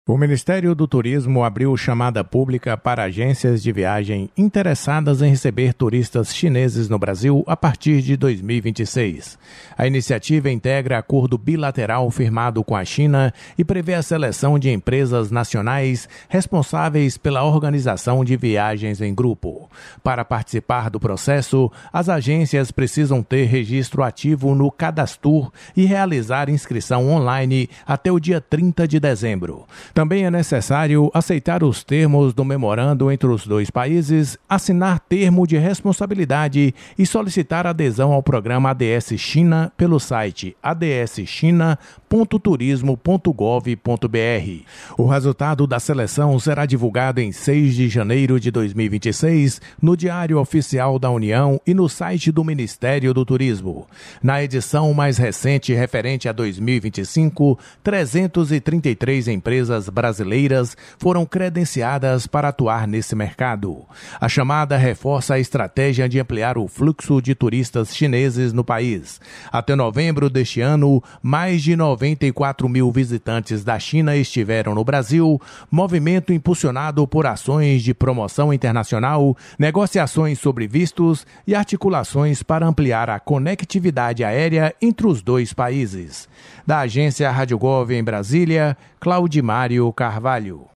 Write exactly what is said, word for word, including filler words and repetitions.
O Ministério do Turismo abriu chamada pública para agências de viagem interessadas em receber turistas chineses no Brasil a partir de dois mil e vinte e seis. A iniciativa integra acordo bilateral firmado com a China e prevê a seleção de empresas nacionais responsáveis pela organização de viagens em grupo. Para participar do processo, as agências precisam ter registro ativo no Cadastur e realizar inscrição online até o dia trinta de dezembro. Também é necessário aceitar os termos do memorando entre os dois países, assinar termo de responsabilidade e solicitar adesão ao programa A D S China pelo site a d s china ponto turismo ponto gov ponto b r. O resultado da seleção será divulgado em seis de janeiro de dois mil e vinte e seis no Diário Oficial da União e no site do Ministério do Turismo. Na edição mais recente referente a dois mil e vinte e cinco, trezentas e trinta e três empresas brasileiras foram credenciadas para atuar nesse mercado. A chamada reforça a estratégia de ampliar o fluxo de turistas chineses no país. Até novembro deste ano, mais de noventa e quatro mil visitantes da China estiveram no Brasil, movimento impulsionado por ações de promoção internacional, negociações sobre vistos e articulações para ampliar a conectividade aérea entre os dois países. Da agência Rádio Gov em Brasília, Claudimário Carvalho.